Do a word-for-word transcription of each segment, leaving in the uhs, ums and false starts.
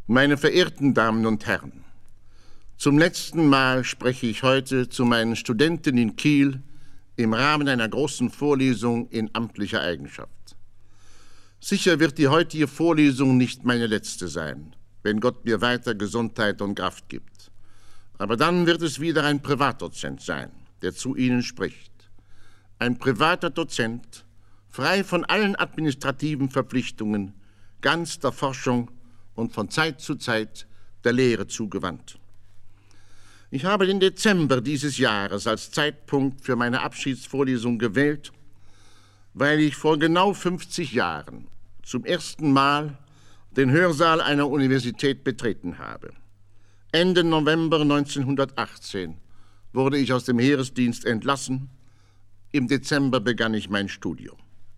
Meine verehrten Damen und Herren, zum letzten Mal spreche ich heute zu meinen Studenten in Kiel im Rahmen einer großen Vorlesung in amtlicher Eigenschaft. Sicher wird die heutige Vorlesung nicht meine letzte sein, wenn Gott mir weiter Gesundheit und Kraft gibt. Aber dann wird es wieder ein Privatdozent sein, der zu Ihnen spricht. Ein privater Dozent, frei von allen administrativen Verpflichtungen, ganz der Forschung und von Zeit zu Zeit der Lehre zugewandt. Ich habe den Dezember dieses Jahres als Zeitpunkt für meine Abschiedsvorlesung gewählt, weil ich vor genau fünfzig Jahren zum ersten Mal den Hörsaal einer Universität betreten habe. Ende November neunzehnhundertachtzehn wurde ich aus dem Heeresdienst entlassen. Im Dezember begann ich mein Studium.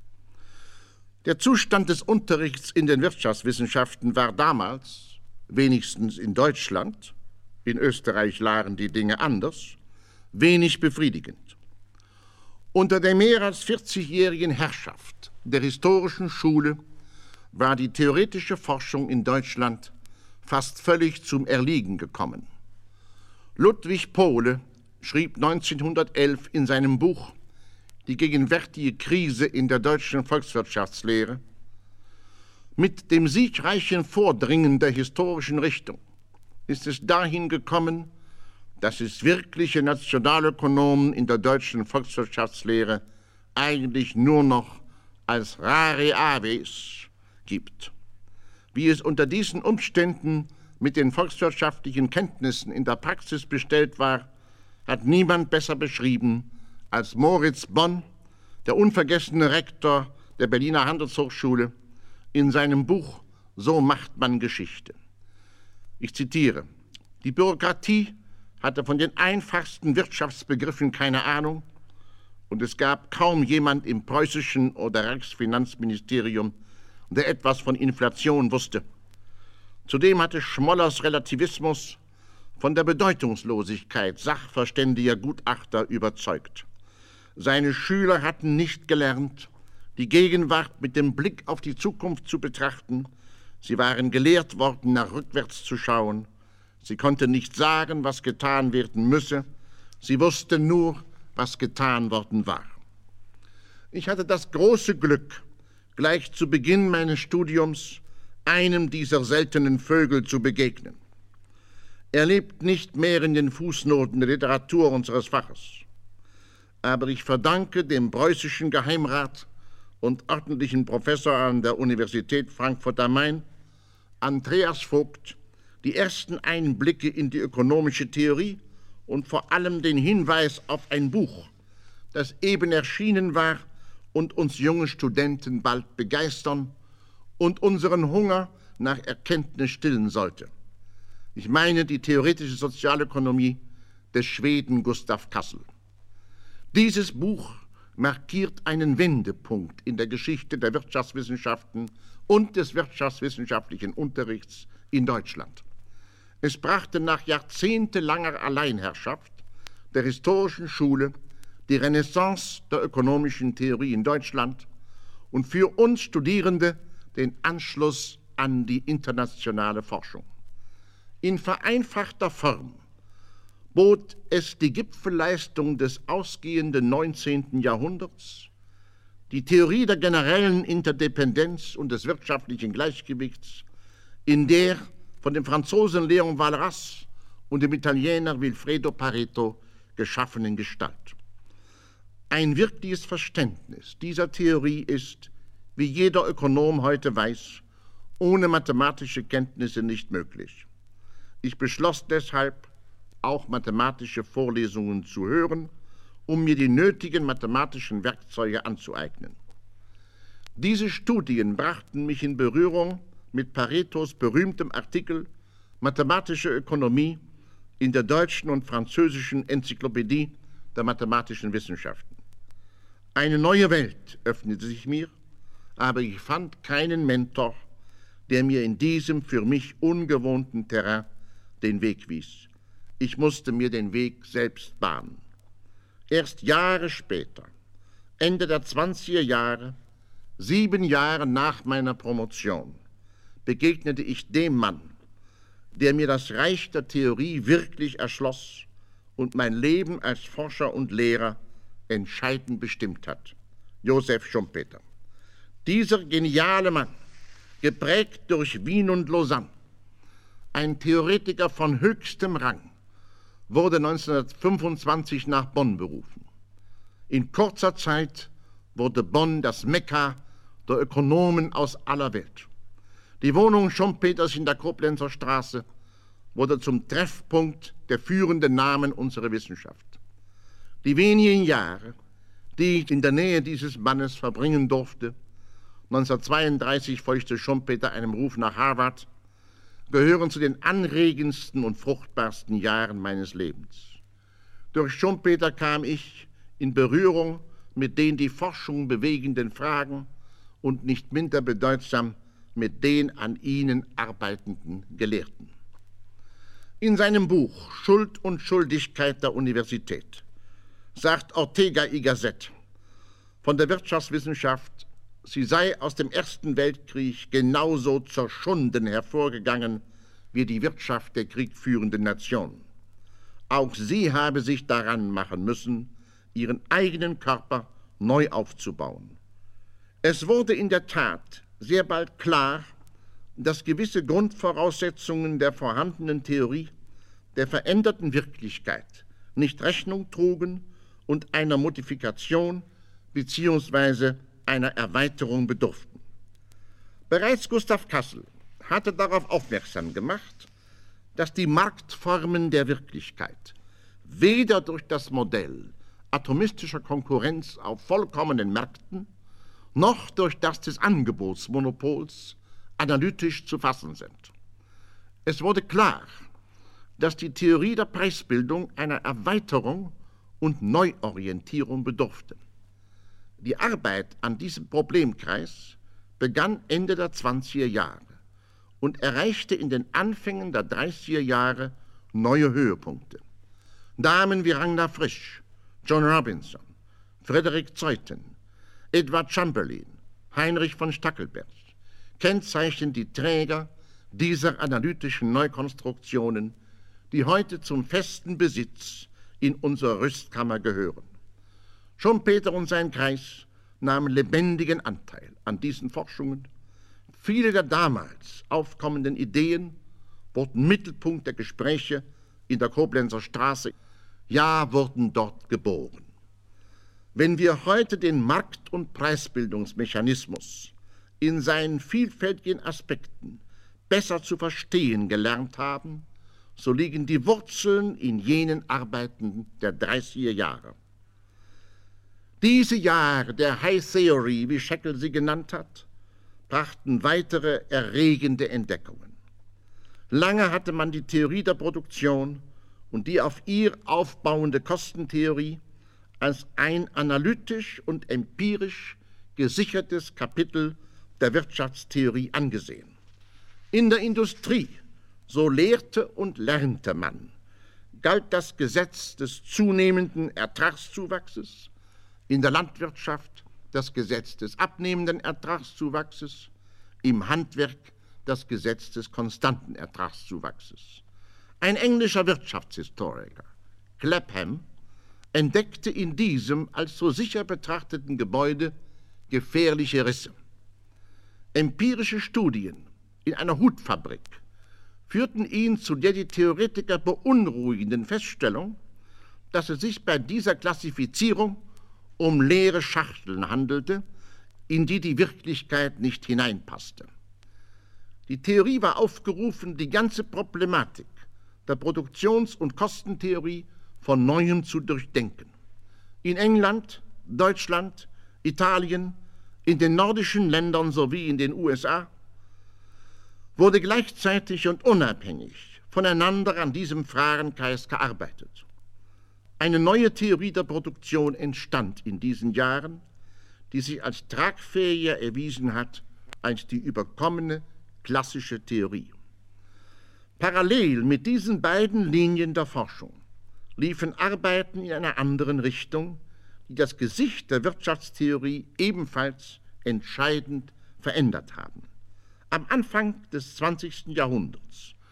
Der Zustand des Unterrichts in den Wirtschaftswissenschaften war damals, wenigstens in Deutschland, in Österreich lagen die Dinge anders, wenig befriedigend. Unter der mehr als vierzigjährigen Herrschaft der historischen Schule war die theoretische Forschung in Deutschland fast völlig zum Erliegen gekommen. Ludwig Pohle schrieb neunzehnhundertelf in seinem Buch Die gegenwärtige Krise in der deutschen Volkswirtschaftslehre: Mit dem siegreichen Vordringen der historischen Richtung ist es dahin gekommen, dass es wirkliche Nationalökonomen in der deutschen Volkswirtschaftslehre eigentlich nur noch als rare aves gibt. Wie es unter diesen Umständen mit den volkswirtschaftlichen Kenntnissen in der Praxis bestellt war, hat niemand besser beschrieben als Moritz Bonn, der unvergessene Rektor der Berliner Handelshochschule, in seinem Buch So macht man Geschichte. Ich zitiere: Die Bürokratie hatte von den einfachsten Wirtschaftsbegriffen keine Ahnung und es gab kaum jemand im preußischen oder Reichsfinanzministerium, der etwas von Inflation wusste. Zudem hatte Schmollers Relativismus von der Bedeutungslosigkeit sachverständiger Gutachter überzeugt. Seine Schüler hatten nicht gelernt, die Gegenwart mit dem Blick auf die Zukunft zu betrachten. Sie waren gelehrt worden, nach rückwärts zu schauen. Sie konnten nicht sagen, was getan werden müsse. Sie wussten nur, was getan worden war. Ich hatte das große Glück, gleich zu Beginn meines Studiums einem dieser seltenen Vögel zu begegnen. Er lebt nicht mehr in den Fußnoten der Literatur unseres Faches. Aber ich verdanke dem preußischen Geheimrat und ordentlichen Professor an der Universität Frankfurt am Main, Andreas Vogt, die ersten Einblicke in die ökonomische Theorie und vor allem den Hinweis auf ein Buch, das eben erschienen war und uns junge Studenten bald begeistern und unseren Hunger nach Erkenntnis stillen sollte. Ich meine die theoretische Sozialökonomie des Schweden Gustav Cassel. Dieses Buch markiert einen Wendepunkt in der Geschichte der Wirtschaftswissenschaften und des wirtschaftswissenschaftlichen Unterrichts in Deutschland. Es brachte nach jahrzehntelanger Alleinherrschaft der historischen Schule die Renaissance der ökonomischen Theorie in Deutschland und für uns Studierende den Anschluss an die internationale Forschung. In vereinfachter Form bot es die Gipfelleistung des ausgehenden neunzehnten Jahrhunderts, die Theorie der generellen Interdependenz und des wirtschaftlichen Gleichgewichts, in der von dem Franzosen Léon Walras und dem Italiener Vilfredo Pareto geschaffenen Gestalt. Ein wirkliches Verständnis dieser Theorie ist, wie jeder Ökonom heute weiß, ohne mathematische Kenntnisse nicht möglich. Ich beschloss deshalb, auch mathematische Vorlesungen zu hören, um mir die nötigen mathematischen Werkzeuge anzueignen. Diese Studien brachten mich in Berührung mit Paretos berühmtem Artikel Mathematische Ökonomie in der deutschen und französischen Enzyklopädie der mathematischen Wissenschaften. Eine neue Welt öffnete sich mir, aber ich fand keinen Mentor, der mir in diesem für mich ungewohnten Terrain den Weg wies. Ich musste mir den Weg selbst bahnen. Erst Jahre später, Ende der zwanziger Jahre, sieben Jahre nach meiner Promotion, begegnete ich dem Mann, der mir das Reich der Theorie wirklich erschloss und mein Leben als Forscher und Lehrer entscheidend bestimmt hat. Joseph Schumpeter. Dieser geniale Mann, geprägt durch Wien und Lausanne, ein Theoretiker von höchstem Rang, wurde neunzehnhundertfünfundzwanzig nach Bonn berufen. In kurzer Zeit wurde Bonn das Mekka der Ökonomen aus aller Welt. Die Wohnung Schumpeters in der Koblenzer Straße wurde zum Treffpunkt der führenden Namen unserer Wissenschaft. Die wenigen Jahre, die ich in der Nähe dieses Mannes verbringen durfte, neunzehnhundertzweiunddreißig folgte Schumpeter einem Ruf nach Harvard, gehören zu den anregendsten und fruchtbarsten Jahren meines Lebens. Durch Schumpeter kam ich in Berührung mit den die Forschung bewegenden Fragen und nicht minder bedeutsam mit den an ihnen arbeitenden Gelehrten. In seinem Buch Schuld und Schuldigkeit der Universität sagt Ortega y Gasset von der Wirtschaftswissenschaft, sie sei aus dem Ersten Weltkrieg genauso zerschunden hervorgegangen wie die Wirtschaft der kriegführenden Nation. Auch sie habe sich daran machen müssen, ihren eigenen Körper neu aufzubauen. Es wurde in der Tat sehr bald klar, dass gewisse Grundvoraussetzungen der vorhandenen Theorie der veränderten Wirklichkeit nicht Rechnung trugen und einer Modifikation bzw. einer Erweiterung bedurften. Bereits Gustav Cassel hatte darauf aufmerksam gemacht, dass die Marktformen der Wirklichkeit weder durch das Modell atomistischer Konkurrenz auf vollkommenen Märkten noch durch das des Angebotsmonopols analytisch zu fassen sind. Es wurde klar, dass die Theorie der Preisbildung einer Erweiterung und Neuorientierung bedurfte. Die Arbeit an diesem Problemkreis begann Ende der zwanziger Jahre und erreichte in den Anfängen der dreißiger Jahre neue Höhepunkte. Namen wie Ragnar Frisch, John Robinson, Frederick Zeuthen, Edward Chamberlain, Heinrich von Stackelberg kennzeichnen die Träger dieser analytischen Neukonstruktionen, die heute zum festen Besitz in unserer Rüstkammer gehören. Schumpeter und sein Kreis nahmen lebendigen Anteil an diesen Forschungen. Viele der damals aufkommenden Ideen wurden Mittelpunkt der Gespräche in der Koblenzer Straße, ja, wurden dort geboren. Wenn wir heute den Markt- und Preisbildungsmechanismus in seinen vielfältigen Aspekten besser zu verstehen gelernt haben, so liegen die Wurzeln in jenen Arbeiten der dreißiger Jahre. Diese Jahre der High Theory, wie Shackle sie genannt hat, brachten weitere erregende Entdeckungen. Lange hatte man die Theorie der Produktion und die auf ihr aufbauende Kostentheorie als ein analytisch und empirisch gesichertes Kapitel der Wirtschaftstheorie angesehen. In der Industrie, so lehrte und lernte man, galt das Gesetz des zunehmenden Ertragszuwachses, in der Landwirtschaft das Gesetz des abnehmenden Ertragszuwachses, im Handwerk das Gesetz des konstanten Ertragszuwachses. Ein englischer Wirtschaftshistoriker, Clapham, entdeckte in diesem als so sicher betrachteten Gebäude gefährliche Risse. Empirische Studien in einer Hutfabrik führten ihn zu der die Theoretiker beunruhigenden Feststellung, dass es sich bei dieser Klassifizierung um leere Schachteln handelte, in die die Wirklichkeit nicht hineinpasste. Die Theorie war aufgerufen, die ganze Problematik der Produktions- und Kostentheorie von Neuem zu durchdenken. In England, Deutschland, Italien, in den nordischen Ländern sowie in den U S A wurde gleichzeitig und unabhängig voneinander an diesem Fragenkreis gearbeitet. Eine neue Theorie der Produktion entstand in diesen Jahren, die sich als tragfähiger erwiesen hat als die überkommene klassische Theorie. Parallel mit diesen beiden Linien der Forschung liefen Arbeiten in einer anderen Richtung, die das Gesicht der Wirtschaftstheorie ebenfalls entscheidend verändert haben. Am Anfang des zwanzigsten Jahrhunderts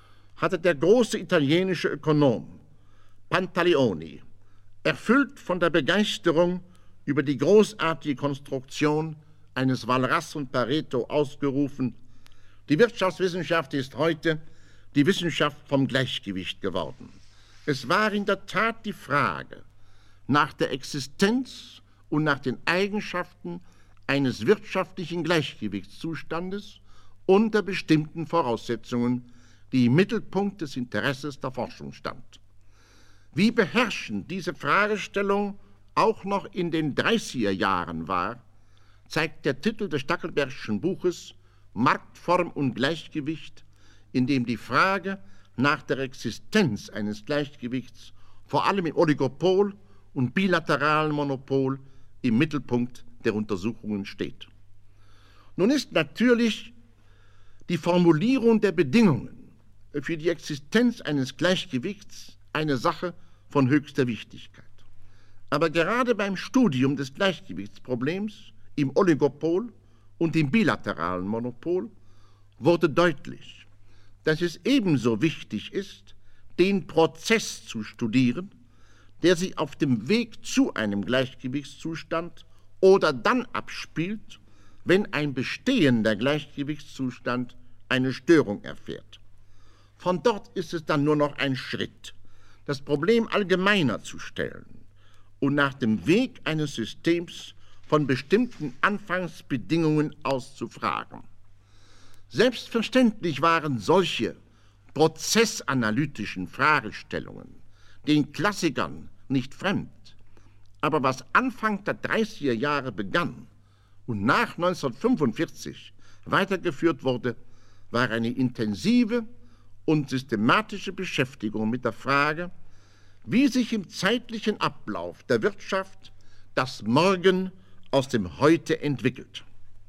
hatte der große italienische Ökonom Pantaleoni, erfüllt von der Begeisterung über die großartige Konstruktion eines Walras und Pareto, ausgerufen: Die Wirtschaftswissenschaft ist heute die Wissenschaft vom Gleichgewicht geworden. Es war in der Tat die Frage nach der Existenz und nach den Eigenschaften eines wirtschaftlichen Gleichgewichtszustandes unter bestimmten Voraussetzungen, die im Mittelpunkt des Interesses der Forschung stand. Wie beherrschend diese Fragestellung auch noch in den dreißiger Jahren war, zeigt der Titel des Stackelbergschen Buches Marktform und Gleichgewicht, in dem die Frage nach der Existenz eines Gleichgewichts vor allem im Oligopol und bilateralen Monopol im Mittelpunkt der Untersuchungen steht. Nun ist natürlich die Formulierung der Bedingungen für die Existenz eines Gleichgewichts eine Sache von höchster Wichtigkeit. Aber gerade beim Studium des Gleichgewichtsproblems im Oligopol und im bilateralen Monopol wurde deutlich, dass es ebenso wichtig ist, den Prozess zu studieren, der sich auf dem Weg zu einem Gleichgewichtszustand oder dann abspielt, wenn ein bestehender Gleichgewichtszustand eine Störung erfährt. Von dort ist es dann nur noch ein Schritt, das Problem allgemeiner zu stellen und nach dem Weg eines Systems von bestimmten Anfangsbedingungen aus zu fragen. Selbstverständlich waren solche prozessanalytischen Fragestellungen den Klassikern nicht fremd, aber was Anfang der dreißiger Jahre begann und nach neunzehnhundertfünfundvierzig weitergeführt wurde, war eine intensive und systematische Beschäftigung mit der Frage, wie sich im zeitlichen Ablauf der Wirtschaft das Morgen aus dem Heute entwickelt.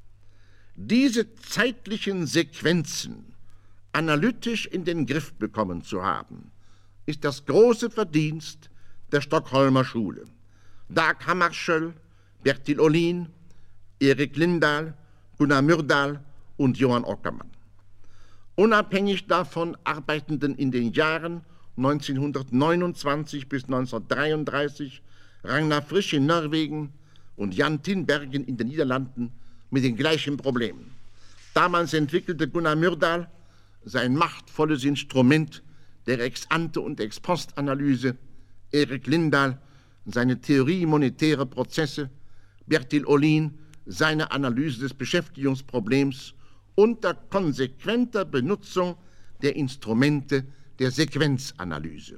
Diese zeitlichen Sequenzen analytisch in den Griff bekommen zu haben, ist das große Verdienst der Stockholmer Schule. Dag Hammarskjöld, Bertil Ohlin, Erik Lindahl, Gunnar Myrdal und Johan Åkerman. Unabhängig davon arbeiteten in den Jahren neunzehnhundertneunundzwanzig bis neunzehnhundertdreiunddreißig Ragnar Frisch in Norwegen und Jan Tinbergen in den Niederlanden mit den gleichen Problemen. Damals entwickelte Gunnar Myrdal sein machtvolles Instrument der Ex-ante- und Ex-post-Analyse, Erik Lindahl seine Theorie monetärer Prozesse, Bertil Ohlin seine Analyse des Beschäftigungsproblems unter konsequenter Benutzung der Instrumente der Sequenzanalyse.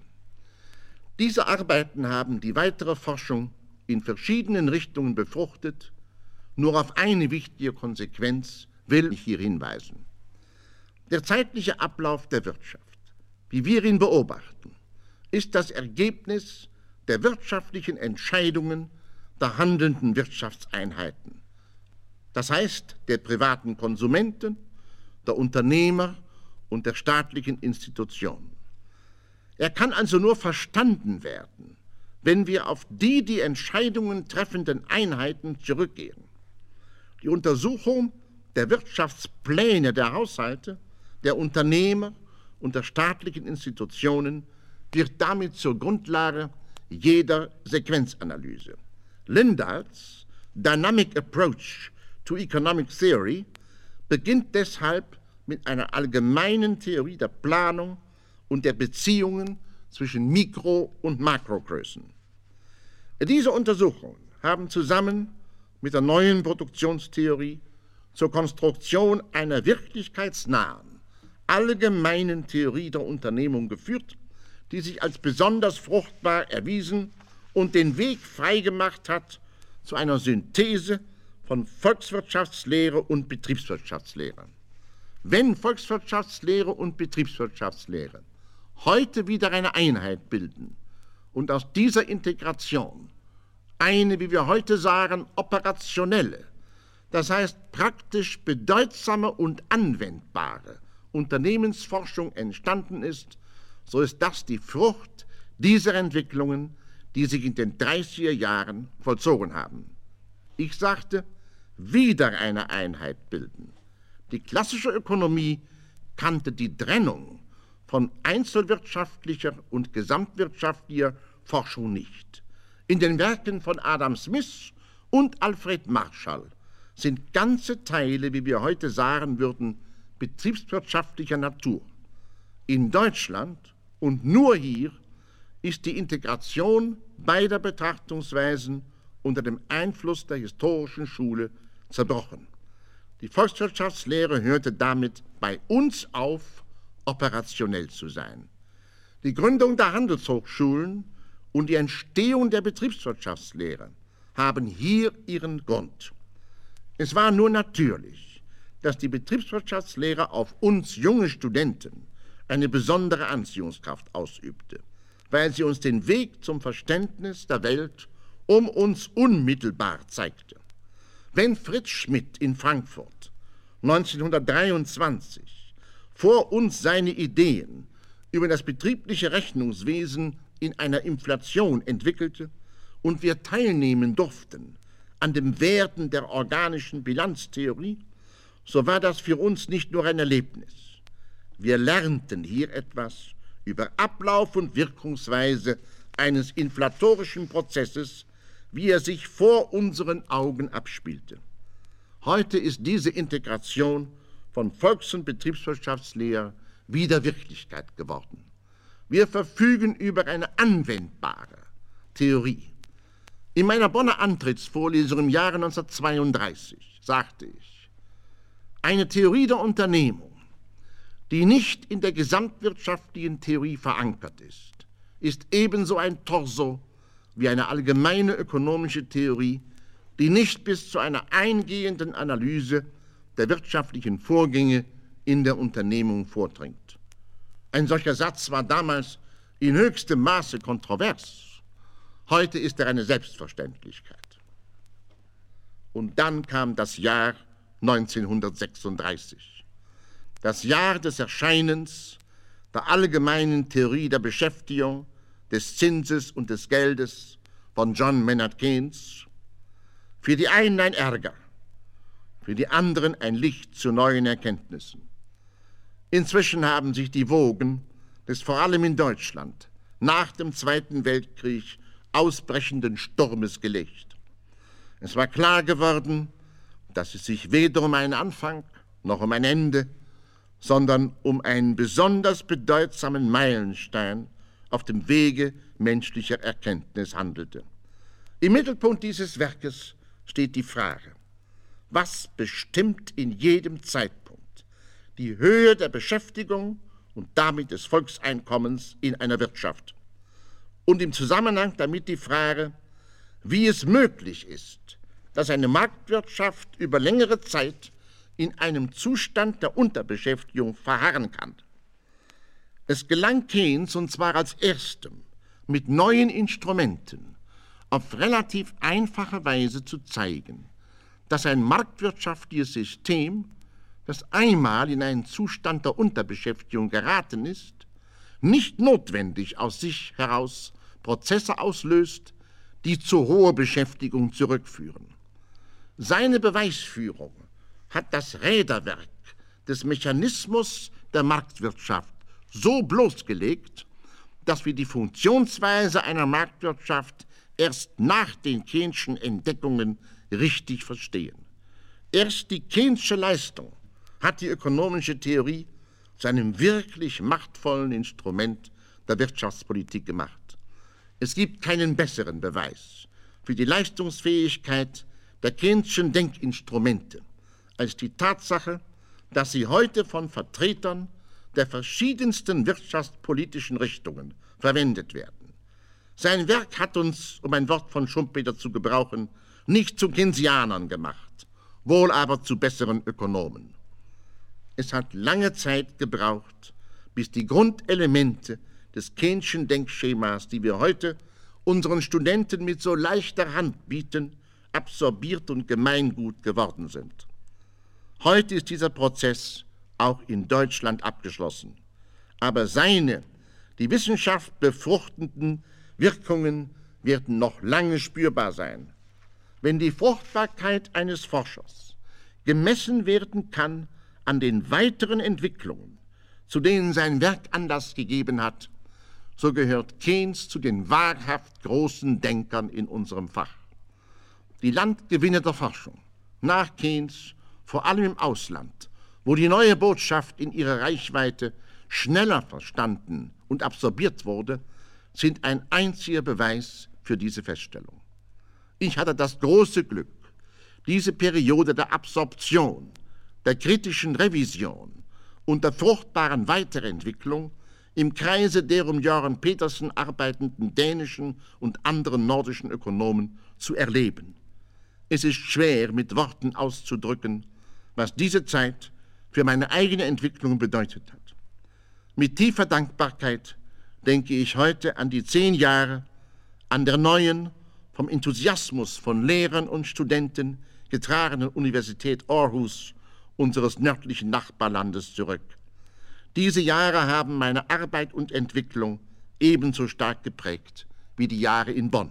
Diese Arbeiten haben die weitere Forschung in verschiedenen Richtungen befruchtet. Nur auf eine wichtige Konsequenz will ich hier hinweisen. Der zeitliche Ablauf der Wirtschaft, wie wir ihn beobachten, ist das Ergebnis der wirtschaftlichen Entscheidungen der handelnden Wirtschaftseinheiten. Das heißt, der privaten Konsumenten, der Unternehmer und der staatlichen Institutionen. Er kann also nur verstanden werden, wenn wir auf die die Entscheidungen treffenden Einheiten zurückgehen. Die Untersuchung der Wirtschaftspläne der Haushalte, der Unternehmer und der staatlichen Institutionen wird damit zur Grundlage jeder Sequenzanalyse. Lindahls Dynamic Approach to Economic Theory beginnt deshalb mit einer allgemeinen Theorie der Planung und der Beziehungen zwischen Mikro- und Makrogrößen. Diese Untersuchungen haben zusammen mit der neuen Produktionstheorie zur Konstruktion einer wirklichkeitsnahen, allgemeinen Theorie der Unternehmung geführt, die sich als besonders fruchtbar erwiesen und den Weg freigemacht hat zu einer Synthese von Volkswirtschaftslehre und Betriebswirtschaftslehre. Wenn Volkswirtschaftslehre und Betriebswirtschaftslehre heute wieder eine Einheit bilden und aus dieser Integration eine, wie wir heute sagen, operationelle, das heißt praktisch bedeutsame und anwendbare Unternehmensforschung entstanden ist, so ist das die Frucht dieser Entwicklungen, die sich in den dreißiger Jahren vollzogen haben. Ich sagte, wieder eine Einheit bilden. Die klassische Ökonomie kannte die Trennung von einzelwirtschaftlicher und gesamtwirtschaftlicher Forschung nicht. In den Werken von Adam Smith und Alfred Marshall sind ganze Teile, wie wir heute sagen würden, betriebswirtschaftlicher Natur. In Deutschland und nur hier ist die Integration beider Betrachtungsweisen unter dem Einfluss der historischen Schule zerbrochen. Die Volkswirtschaftslehre hörte damit bei uns auf, operationell zu sein. Die Gründung der Handelshochschulen und die Entstehung der Betriebswirtschaftslehre haben hier ihren Grund. Es war nur natürlich, dass die Betriebswirtschaftslehre auf uns junge Studenten eine besondere Anziehungskraft ausübte, weil sie uns den Weg zum Verständnis der Welt um uns unmittelbar zeigte. Wenn Fritz Schmidt in Frankfurt neunzehnhundertdreiundzwanzig vor uns seine Ideen über das betriebliche Rechnungswesen in einer Inflation entwickelte und wir teilnehmen durften an dem Werden der organischen Bilanztheorie, so war das für uns nicht nur ein Erlebnis. Wir lernten hier etwas über Ablauf und Wirkungsweise eines inflatorischen Prozesses, wie er sich vor unseren Augen abspielte. Heute ist diese Integration von Volks- und Betriebswirtschaftslehre wieder Wirklichkeit geworden. Wir verfügen über eine anwendbare Theorie. In meiner Bonner Antrittsvorlesung im Jahre neunzehnhundertzweiunddreißig sagte ich, eine Theorie der Unternehmung, die nicht in der gesamtwirtschaftlichen Theorie verankert ist, ist ebenso ein Torso wie eine allgemeine ökonomische Theorie, die nicht bis zu einer eingehenden Analyse der wirtschaftlichen Vorgänge in der Unternehmung vordringt. Ein solcher Satz war damals in höchstem Maße kontrovers. Heute ist er eine Selbstverständlichkeit. Und dann kam das Jahr neunzehnhundertsechsunddreißig, das Jahr des Erscheinens der allgemeinen Theorie der Beschäftigung, des Zinses und des Geldes von John Maynard Keynes. Für die einen ein Ärger, für die anderen ein Licht zu neuen Erkenntnissen. Inzwischen haben sich die Wogen des vor allem in Deutschland nach dem Zweiten Weltkrieg ausbrechenden Sturmes gelegt. Es war klar geworden, dass es sich weder um einen Anfang noch um ein Ende, sondern um einen besonders bedeutsamen Meilenstein auf dem Wege menschlicher Erkenntnis handelte. Im Mittelpunkt dieses Werkes steht die Frage, was bestimmt in jedem Zeitpunkt die Höhe der Beschäftigung und damit des Volkseinkommens in einer Wirtschaft? Und im Zusammenhang damit die Frage, wie es möglich ist, dass eine Marktwirtschaft über längere Zeit in einem Zustand der Unterbeschäftigung verharren kann. Es gelang Keynes, und zwar als erstem, mit neuen Instrumenten auf relativ einfache Weise zu zeigen, dass ein marktwirtschaftliches System, das einmal in einen Zustand der Unterbeschäftigung geraten ist, nicht notwendig aus sich heraus Prozesse auslöst, die zu hoher Beschäftigung zurückführen. Seine Beweisführung hat das Räderwerk des Mechanismus der Marktwirtschaft so bloßgelegt, dass wir die Funktionsweise einer Marktwirtschaft erst nach den Keynes'schen Entdeckungen richtig verstehen. Erst die Keynes'sche Leistung hat die ökonomische Theorie zu einem wirklich machtvollen Instrument der Wirtschaftspolitik gemacht. Es gibt keinen besseren Beweis für die Leistungsfähigkeit der Keynes'schen Denkinstrumente als die Tatsache, dass sie heute von Vertretern der verschiedensten wirtschaftspolitischen Richtungen verwendet werden. Sein Werk hat uns, um ein Wort von Schumpeter zu gebrauchen, nicht zu Keynesianern gemacht, wohl aber zu besseren Ökonomen. Es hat lange Zeit gebraucht, bis die Grundelemente des Keynes'schen Denkschemas, die wir heute unseren Studenten mit so leichter Hand bieten, absorbiert und Gemeingut geworden sind. Heute ist dieser Prozess auch in Deutschland abgeschlossen. Aber seine, die Wissenschaft befruchtenden Wirkungen werden noch lange spürbar sein. Wenn die Fruchtbarkeit eines Forschers gemessen werden kann an den weiteren Entwicklungen zu denen sein Werk Anlass gegeben hat, so gehört Keynes zu den wahrhaft großen Denkern in unserem Fach. Die Landgewinne der Forschung, nach Keynes, vor allem im Ausland, wo die neue Botschaft in ihrer Reichweite schneller verstanden und absorbiert wurde, sind ein einziger Beweis für diese Feststellung. Ich hatte das große Glück, diese Periode der Absorption, der kritischen Revision und der fruchtbaren Weiterentwicklung im Kreise der um Göran Petersen arbeitenden dänischen und anderen nordischen Ökonomen zu erleben. Es ist schwer, mit Worten auszudrücken, was diese Zeit für meine eigene Entwicklung bedeutet hat. Mit tiefer Dankbarkeit denke ich heute an die zehn Jahre an der neuen, vom Enthusiasmus von Lehrern und Studenten getragenen Universität Aarhus, unseres nördlichen Nachbarlandes, zurück. Diese Jahre haben meine Arbeit und Entwicklung ebenso stark geprägt wie die Jahre in Bonn.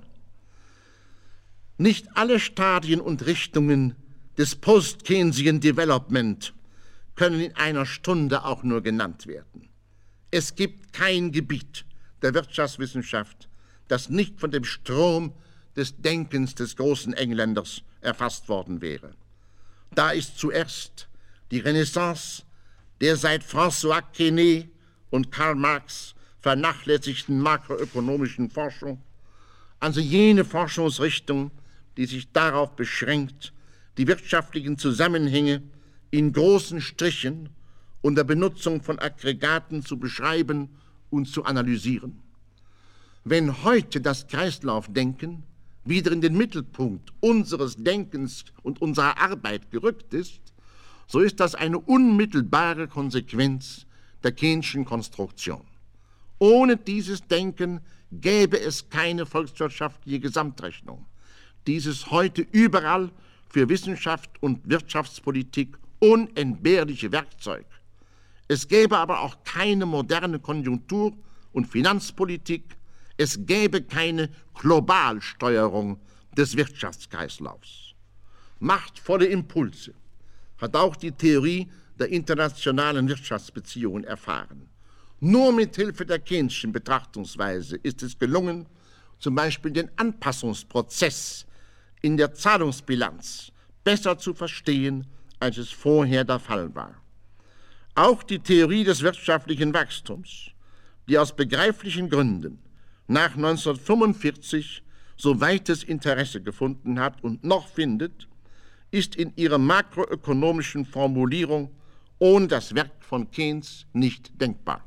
Nicht alle Stadien und Richtungen des Post-Keynesian Development können in einer Stunde auch nur genannt werden. Es gibt kein Gebiet der Wirtschaftswissenschaft, das nicht von dem Strom des Denkens des großen Engländers erfasst worden wäre. Da ist zuerst die Renaissance der seit François Quesnay und Karl Marx vernachlässigten makroökonomischen Forschung, also jene Forschungsrichtung, die sich darauf beschränkt, die wirtschaftlichen Zusammenhänge in großen Strichen unter Benutzung von Aggregaten zu beschreiben und zu analysieren. Wenn heute das Kreislaufdenken wieder in den Mittelpunkt unseres Denkens und unserer Arbeit gerückt ist, so ist das eine unmittelbare Konsequenz der Keyneschen Konstruktion. Ohne dieses Denken gäbe es keine volkswirtschaftliche Gesamtrechnung. Dieses heute überall für Wissenschaft und Wirtschaftspolitik unentbehrliche Werkzeug. Es gäbe aber auch keine moderne Konjunktur- und Finanzpolitik, es gäbe keine Globalsteuerung des Wirtschaftskreislaufs. Machtvolle Impulse hat auch die Theorie der internationalen Wirtschaftsbeziehungen erfahren. Nur mit Hilfe der Keyneschen Betrachtungsweise ist es gelungen, zum Beispiel den Anpassungsprozess in der Zahlungsbilanz besser zu verstehen, als es vorher der Fall war. Auch die Theorie des wirtschaftlichen Wachstums, die aus begreiflichen Gründen nach neunzehnhundertfünfundvierzig so weites Interesse gefunden hat und noch findet, ist in ihrer makroökonomischen Formulierung ohne das Werk von Keynes nicht denkbar.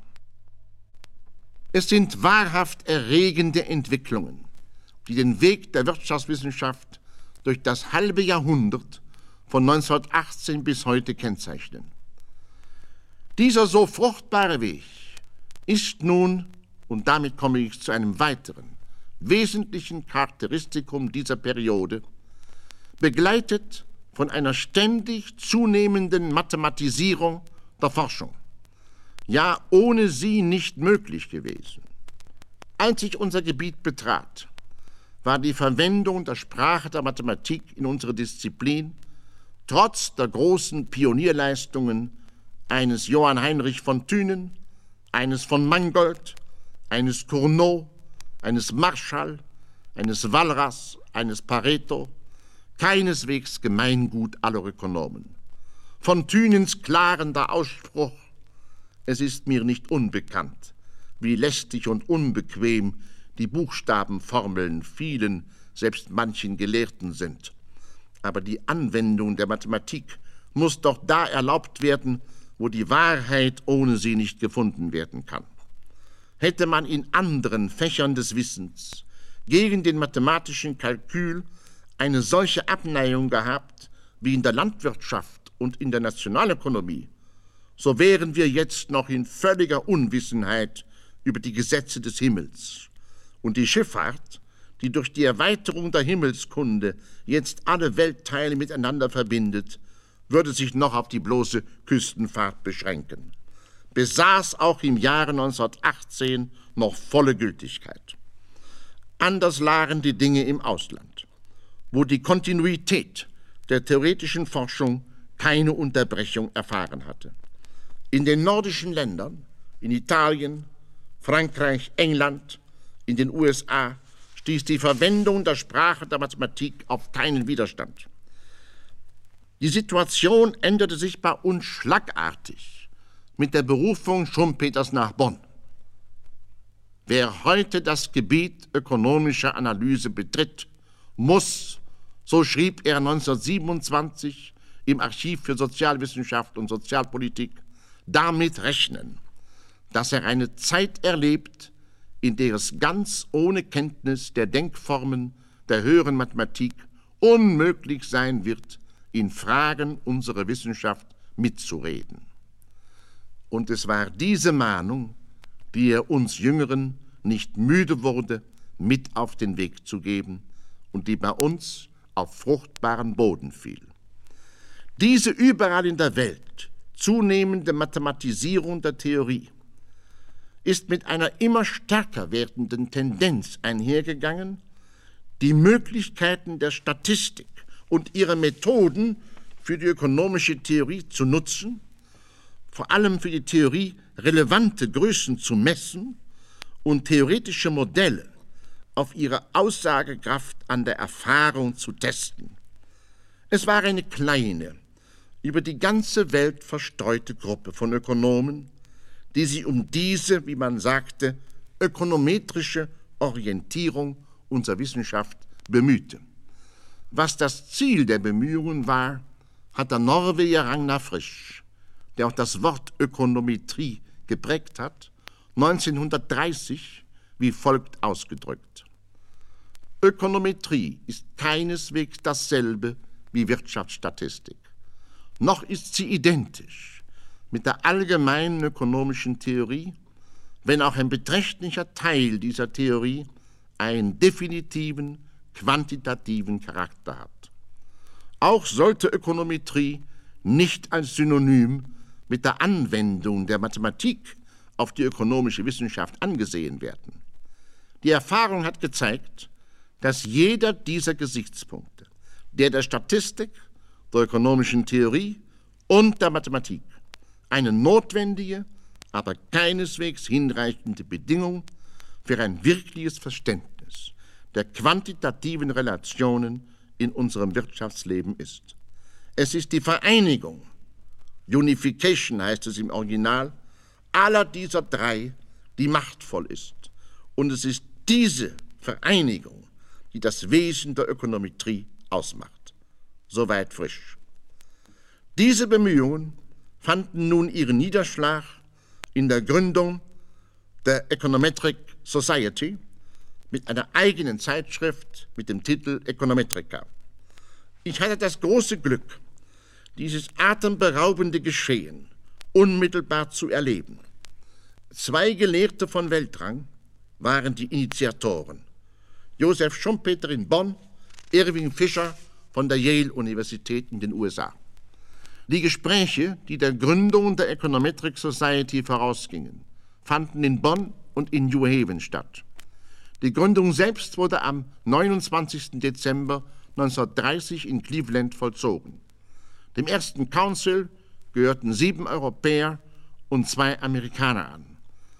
Es sind wahrhaft erregende Entwicklungen, die den Weg der Wirtschaftswissenschaft durch das halbe Jahrhundert von neunzehnhundertachtzehn bis heute kennzeichnen. Dieser so fruchtbare Weg ist nun, und damit komme ich zu einem weiteren, wesentlichen Charakteristikum dieser Periode, begleitet von einer ständig zunehmenden Mathematisierung der Forschung. Ja, ohne sie nicht möglich gewesen. Als ich unser Gebiet betrat, war die Verwendung der Sprache der Mathematik in unserer Disziplin trotz der großen Pionierleistungen eines Johann Heinrich von Thünen, eines von Mangold, eines Cournot, eines Marschall, eines Walras, eines Pareto, keineswegs Gemeingut aller Ökonomen. Von Thünens klarender Ausspruch: Es ist mir nicht unbekannt, wie lästig und unbequem die Buchstabenformeln vielen, selbst manchen Gelehrten sind. Aber die Anwendung der Mathematik muss doch da erlaubt werden, wo die Wahrheit ohne sie nicht gefunden werden kann. Hätte man in anderen Fächern des Wissens gegen den mathematischen Kalkül eine solche Abneigung gehabt wie in der Landwirtschaft und in der Nationalökonomie, so wären wir jetzt noch in völliger Unwissenheit über die Gesetze des Himmels. Und die Schifffahrt, die durch die Erweiterung der Himmelskunde jetzt alle Weltteile miteinander verbindet, würde sich noch auf die bloße Küstenfahrt beschränken, besaß auch im Jahre neunzehnhundertachtzehn noch volle Gültigkeit. Anders lagen die Dinge im Ausland, wo die Kontinuität der theoretischen Forschung keine Unterbrechung erfahren hatte. In den nordischen Ländern, in Italien, Frankreich, England, in den U S A, stieß die Verwendung der Sprache der Mathematik auf keinen Widerstand. Die Situation änderte sich bei uns schlagartig mit der Berufung Schumpeters nach Bonn. Wer heute das Gebiet ökonomischer Analyse betritt, muss, so schrieb er neunzehnhundertsiebenundzwanzig im Archiv für Sozialwissenschaft und Sozialpolitik, damit rechnen, dass er eine Zeit erlebt, in der es ganz ohne Kenntnis der Denkformen der höheren Mathematik unmöglich sein wird, in Fragen unserer Wissenschaft mitzureden. Und es war diese Mahnung, die er uns Jüngeren nicht müde wurde, mit auf den Weg zu geben und die bei uns auf fruchtbaren Boden fiel. Diese überall in der Welt zunehmende Mathematisierung der Theorie ist mit einer immer stärker werdenden Tendenz einhergegangen, die Möglichkeiten der Statistik und ihre Methoden für die ökonomische Theorie zu nutzen, vor allem für die Theorie relevante Größen zu messen und theoretische Modelle auf ihre Aussagekraft an der Erfahrung zu testen. Es war eine kleine, über die ganze Welt verstreute Gruppe von Ökonomen, die sich um diese, wie man sagte, ökonometrische Orientierung unserer Wissenschaft bemühte. Was das Ziel der Bemühungen war, hat der Norweger Ragnar Frisch, der auch das Wort Ökonometrie geprägt hat, neunzehnhundertdreißig wie folgt ausgedrückt: Ökonometrie ist keineswegs dasselbe wie Wirtschaftsstatistik, noch ist sie identisch mit der allgemeinen ökonomischen Theorie, wenn auch ein beträchtlicher Teil dieser Theorie einen definitiven, quantitativen Charakter hat. Auch sollte Ökonometrie nicht als Synonym mit der Anwendung der Mathematik auf die ökonomische Wissenschaft angesehen werden. Die Erfahrung hat gezeigt, dass jeder dieser Gesichtspunkte, der der Statistik, der ökonomischen Theorie und der Mathematik, eine notwendige, aber keineswegs hinreichende Bedingung für ein wirkliches Verständnis der quantitativen Relationen in unserem Wirtschaftsleben ist. Es ist die Vereinigung, Unification heißt es im Original, aller dieser drei, die machtvoll ist. Und es ist diese Vereinigung, die das Wesen der Ökonometrie ausmacht. Soweit Frisch. Diese Bemühungen fanden nun ihren Niederschlag in der Gründung der Econometric Society mit einer eigenen Zeitschrift mit dem Titel Econometrica. Ich hatte das große Glück, dieses atemberaubende Geschehen unmittelbar zu erleben. Zwei Gelehrte von Weltrang waren die Initiatoren: Joseph Schumpeter in Bonn, Irving Fisher von der Yale-Universität in den U S A. Die Gespräche, die der Gründung der Econometric Society vorausgingen, fanden in Bonn und in New Haven statt. Die Gründung selbst wurde am neunundzwanzigsten Dezember neunzehnhundertdreißig in Cleveland vollzogen. Dem ersten Council gehörten sieben Europäer und zwei Amerikaner an.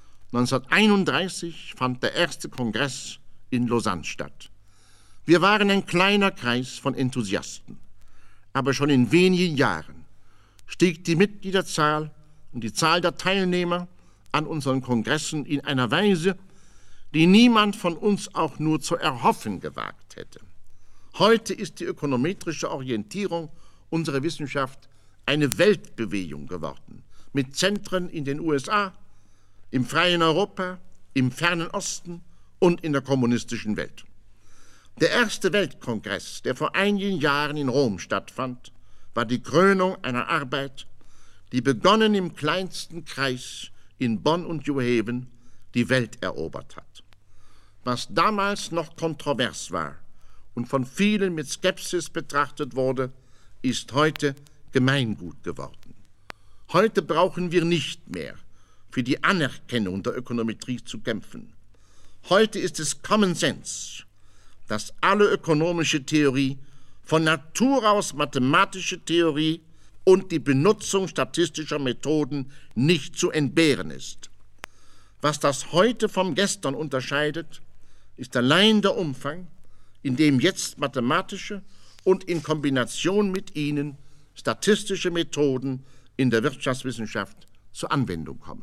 neunzehnhunderteinunddreißig fand der erste Kongress in Lausanne statt. Wir waren ein kleiner Kreis von Enthusiasten, aber schon in wenigen Jahren stieg die Mitgliederzahl und die Zahl der Teilnehmer an unseren Kongressen in einer Weise, die niemand von uns auch nur zu erhoffen gewagt hätte. Heute ist die ökonometrische Orientierung unserer Wissenschaft eine Weltbewegung geworden, mit Zentren in den U S A, im freien Europa, im fernen Osten und in der kommunistischen Welt. Der erste Weltkongress, der vor einigen Jahren in Rom stattfand, war die Krönung einer Arbeit, die begonnen im kleinsten Kreis in Bonn und New Haven die Welt erobert hat. Was damals noch kontrovers war und von vielen mit Skepsis betrachtet wurde, ist heute Gemeingut geworden. Heute brauchen wir nicht mehr für die Anerkennung der Ökonometrie zu kämpfen. Heute ist es Common Sense, dass alle ökonomische Theorie von Natur aus mathematische Theorie und die Benutzung statistischer Methoden nicht zu entbehren ist. Was das Heute vom Gestern unterscheidet, ist allein der Umfang, in dem jetzt mathematische und in Kombination mit ihnen statistische Methoden in der Wirtschaftswissenschaft zur Anwendung kommen.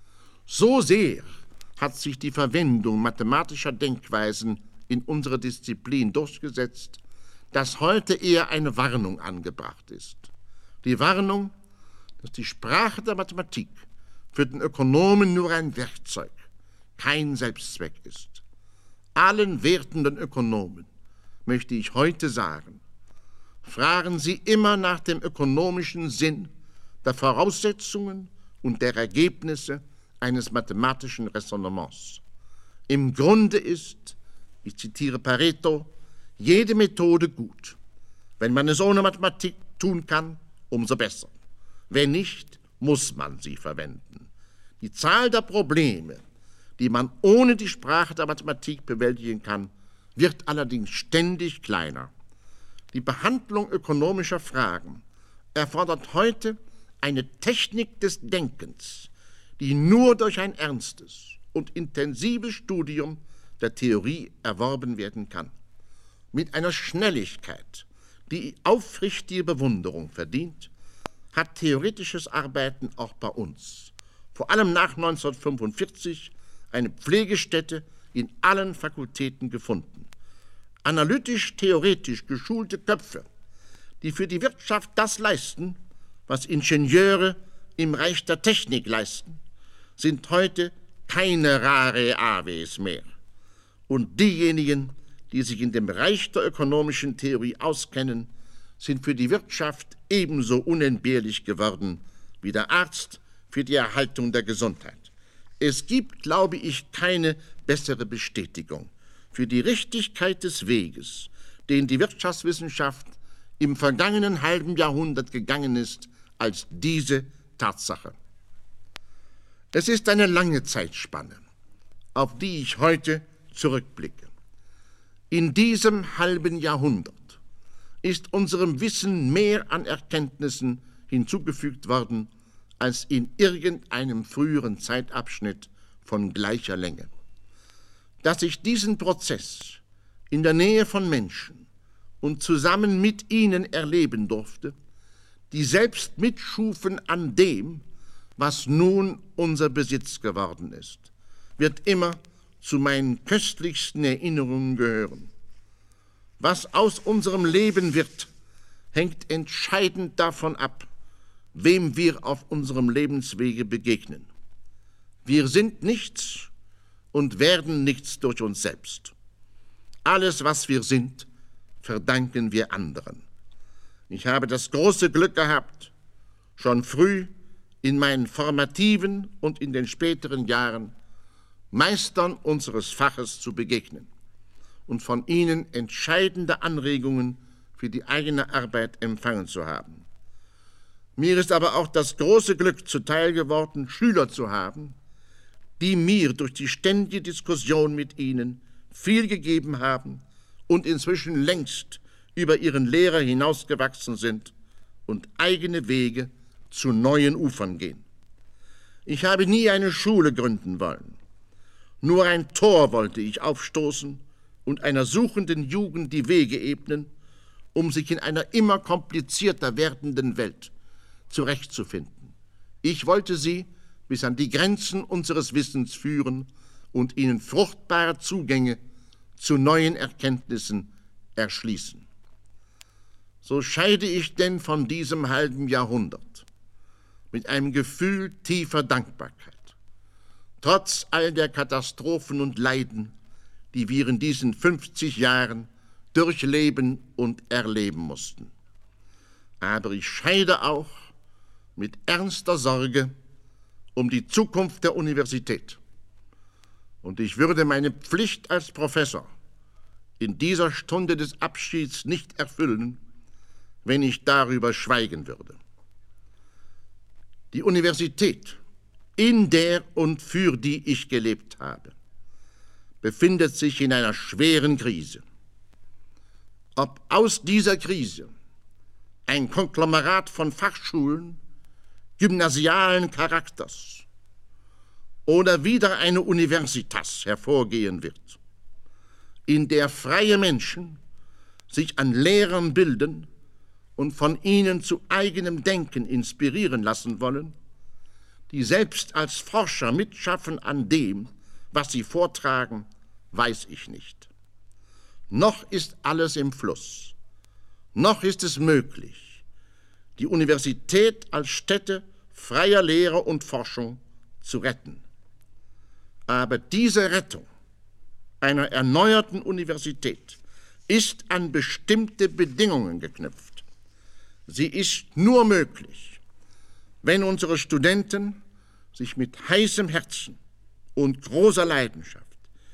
So sehr hat sich die Verwendung mathematischer Denkweisen in unserer Disziplin durchgesetzt, dass heute eher eine Warnung angebracht ist. Die Warnung, dass die Sprache der Mathematik für den Ökonomen nur ein Werkzeug, kein Selbstzweck ist. Allen wertenden Ökonomen möchte ich heute sagen: Fragen Sie immer nach dem ökonomischen Sinn der Voraussetzungen und der Ergebnisse eines mathematischen Raisonnements. Im Grunde ist, ich zitiere Pareto, jede Methode gut. Wenn man es ohne Mathematik tun kann, umso besser. Wenn nicht, muss man sie verwenden. Die Zahl der Probleme, die man ohne die Sprache der Mathematik bewältigen kann, wird allerdings ständig kleiner. Die Behandlung ökonomischer Fragen erfordert heute eine Technik des Denkens, die nur durch ein ernstes und intensives Studium der Theorie erworben werden kann. Mit einer Schnelligkeit, die aufrichtige Bewunderung verdient, hat theoretisches Arbeiten auch bei uns, vor allem nach neunzehnhundertfünfundvierzig, eine Pflegestätte in allen Fakultäten gefunden. Analytisch-theoretisch geschulte Köpfe, die für die Wirtschaft das leisten, was Ingenieure im Reich der Technik leisten, sind heute keine rare Aves mehr. Und diejenigen, die sich in dem Bereich der ökonomischen Theorie auskennen, sind für die Wirtschaft ebenso unentbehrlich geworden wie der Arzt für die Erhaltung der Gesundheit. Es gibt, glaube ich, keine bessere Bestätigung für die Richtigkeit des Weges, den die Wirtschaftswissenschaft im vergangenen halben Jahrhundert gegangen ist, als diese Tatsache. Es ist eine lange Zeitspanne, auf die ich heute zurückblicke. In diesem halben Jahrhundert ist unserem Wissen mehr an Erkenntnissen hinzugefügt worden als in irgendeinem früheren Zeitabschnitt von gleicher Länge. Dass ich diesen Prozess in der Nähe von Menschen und zusammen mit ihnen erleben durfte, die selbst mitschufen an dem, was nun unser Besitz geworden ist, wird immer zu meinen köstlichsten Erinnerungen gehören. Was aus unserem Leben wird, hängt entscheidend davon ab, wem wir auf unserem Lebenswege begegnen. Wir sind nichts und werden nichts durch uns selbst. Alles, was wir sind, verdanken wir anderen. Ich habe das große Glück gehabt, schon früh in meinen formativen und in den späteren Jahren Meistern unseres Faches zu begegnen und von ihnen entscheidende Anregungen für die eigene Arbeit empfangen zu haben. Mir ist aber auch das große Glück zuteil geworden, Schüler zu haben, die mir durch die ständige Diskussion mit ihnen viel gegeben haben und inzwischen längst über ihren Lehrer hinausgewachsen sind und eigene Wege zu neuen Ufern gehen. Ich habe nie eine Schule gründen wollen. Nur ein Tor wollte ich aufstoßen und einer suchenden Jugend die Wege ebnen, um sich in einer immer komplizierter werdenden Welt zurechtzufinden. Ich wollte sie bis an die Grenzen unseres Wissens führen und ihnen fruchtbare Zugänge zu neuen Erkenntnissen erschließen. So scheide ich denn von diesem halben Jahrhundert mit einem Gefühl tiefer Dankbarkeit, trotz all der Katastrophen und Leiden, die wir in diesen fünfzig Jahren durchleben und erleben mussten. Aber ich scheide auch mit ernster Sorge um die Zukunft der Universität. Und ich würde meine Pflicht als Professor in dieser Stunde des Abschieds nicht erfüllen, wenn ich darüber schweigen würde. Die Universität, in der und für die ich gelebt habe, befindet sich in einer schweren Krise. Ob aus dieser Krise ein Konglomerat von Fachschulen gymnasialen Charakters oder wieder eine Universitas hervorgehen wird, in der freie Menschen sich an Lehrern bilden und von ihnen zu eigenem Denken inspirieren lassen wollen, die selbst als Forscher mitschaffen an dem, was sie vortragen, weiß ich nicht. Noch ist alles im Fluss. Noch ist es möglich, die Universität als Stätte freier Lehre und Forschung zu retten. Aber diese Rettung einer erneuerten Universität ist an bestimmte Bedingungen geknüpft. Sie ist nur möglich, wenn unsere Studenten sich mit heißem Herzen und großer Leidenschaft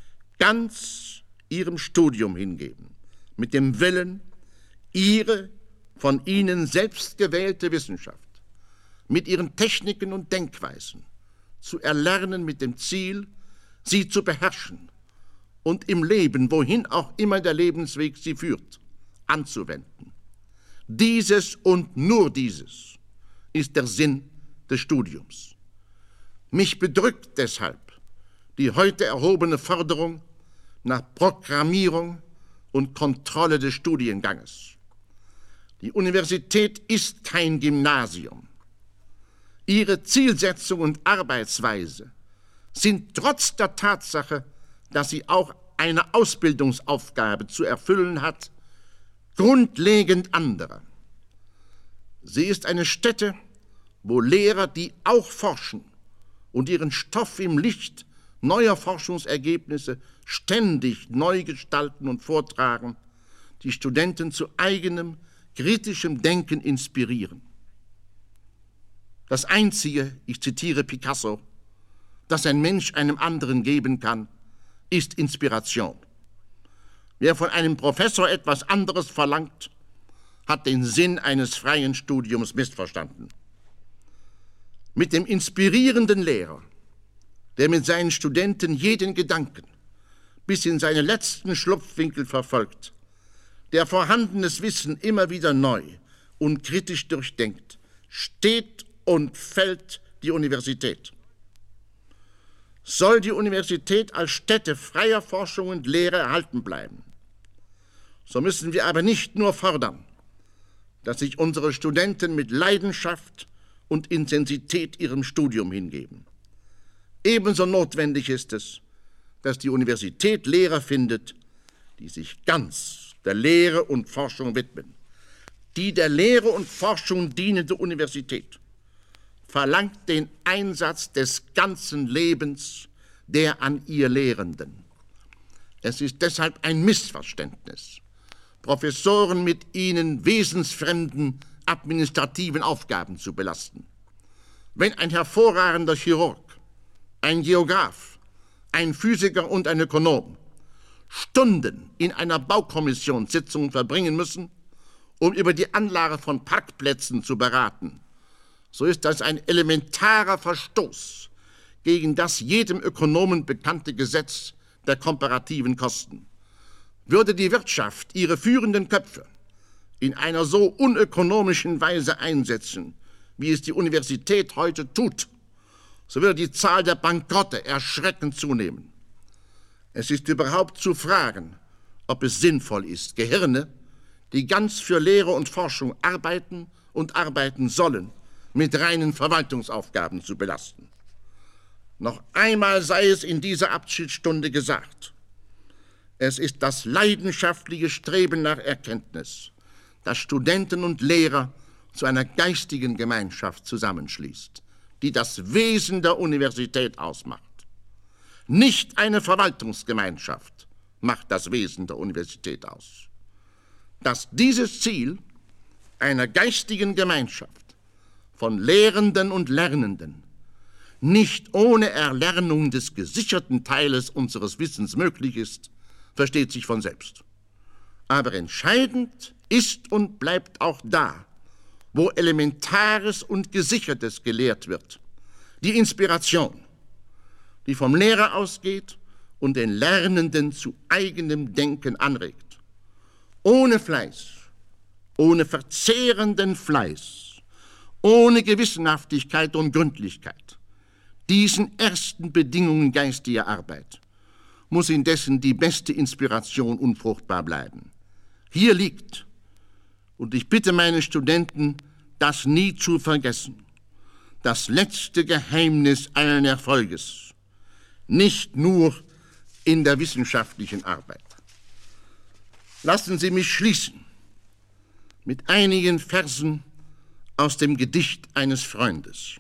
ganz ihrem Studium hingeben, mit dem Willen, ihre von ihnen selbst gewählte Wissenschaft mit ihren Techniken und Denkweisen zu erlernen, mit dem Ziel, sie zu beherrschen und im Leben, wohin auch immer der Lebensweg sie führt, anzuwenden. Dieses und nur dieses ist der Sinn des Studiums. Mich bedrückt deshalb die heute erhobene Forderung nach Programmierung und Kontrolle des Studienganges. Die Universität ist kein Gymnasium. Ihre Zielsetzung und Arbeitsweise sind trotz der Tatsache, dass sie auch eine Ausbildungsaufgabe zu erfüllen hat, grundlegend andere. Sie ist eine Stätte, wo Lehrer, die auch forschen und ihren Stoff im Licht neuer Forschungsergebnisse ständig neu gestalten und vortragen, die Studenten zu eigenem, kritischem Denken inspirieren. Das Einzige, ich zitiere Picasso, das ein Mensch einem anderen geben kann, ist Inspiration. Wer von einem Professor etwas anderes verlangt, hat den Sinn eines freien Studiums missverstanden. Mit dem inspirierenden Lehrer, der mit seinen Studenten jeden Gedanken bis in seine letzten Schlupfwinkel verfolgt, der vorhandenes Wissen immer wieder neu und kritisch durchdenkt, steht und fällt die Universität. Soll die Universität als Stätte freier Forschung und Lehre erhalten bleiben, so müssen wir aber nicht nur fordern, dass sich unsere Studenten mit Leidenschaft und Intensität ihrem Studium hingeben. Ebenso notwendig ist es, dass die Universität Lehrer findet, die sich ganz der Lehre und Forschung widmen. Die der Lehre und Forschung dienende Universität verlangt den Einsatz des ganzen Lebens der an ihr Lehrenden. Es ist deshalb ein Missverständnis, Professoren mit ihnen wesensfremden administrativen Aufgaben zu belasten. Wenn ein hervorragender Chirurg, ein Geograf, ein Physiker und ein Ökonom Stunden in einer Baukommissionssitzung verbringen müssen, um über die Anlage von Parkplätzen zu beraten, so ist das ein elementarer Verstoß gegen das jedem Ökonomen bekannte Gesetz der komparativen Kosten. Würde die Wirtschaft ihre führenden Köpfe in einer so unökonomischen Weise einsetzen, wie es die Universität heute tut, so würde die Zahl der Bankrotte erschreckend zunehmen. Es ist überhaupt zu fragen, ob es sinnvoll ist, Gehirne, die ganz für Lehre und Forschung arbeiten und arbeiten sollen, mit reinen Verwaltungsaufgaben zu belasten. Noch einmal sei es in dieser Abschiedsstunde gesagt: Es ist das leidenschaftliche Streben nach Erkenntnis, das Studenten und Lehrer zu einer geistigen Gemeinschaft zusammenschließt, die das Wesen der Universität ausmacht. Nicht eine Verwaltungsgemeinschaft macht das Wesen der Universität aus. Dass dieses Ziel einer geistigen Gemeinschaft von Lehrenden und Lernenden nicht ohne Erlernung des gesicherten Teiles unseres Wissens möglich ist, versteht sich von selbst. Aber entscheidend ist und bleibt auch da, wo Elementares und Gesichertes gelehrt wird, die Inspiration, die vom Lehrer ausgeht und den Lernenden zu eigenem Denken anregt. Ohne Fleiß, ohne verzehrenden Fleiß, ohne Gewissenhaftigkeit und Gründlichkeit, diesen ersten Bedingungen geistiger Arbeit, muss indessen die beste Inspiration unfruchtbar bleiben. Hier liegt, und ich bitte meine Studenten, das nie zu vergessen, das letzte Geheimnis allen Erfolges, nicht nur in der wissenschaftlichen Arbeit. Lassen Sie mich schließen mit einigen Versen aus dem Gedicht eines Freundes.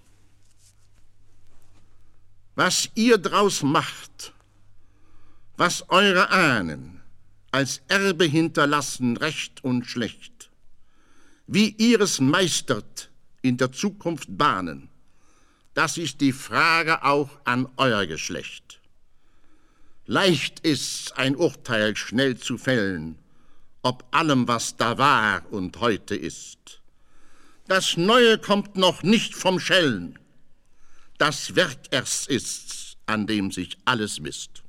Was ihr draus macht, was eure Ahnen als Erbe hinterlassen, recht und schlecht, wie ihr es meistert in der Zukunft bahnen, das ist die Frage auch an euer Geschlecht. Leicht ist's, ein Urteil schnell zu fällen, ob allem, was da war und heute ist. Das Neue kommt noch nicht vom Schellen, das Werk erst ist's, an dem sich alles misst.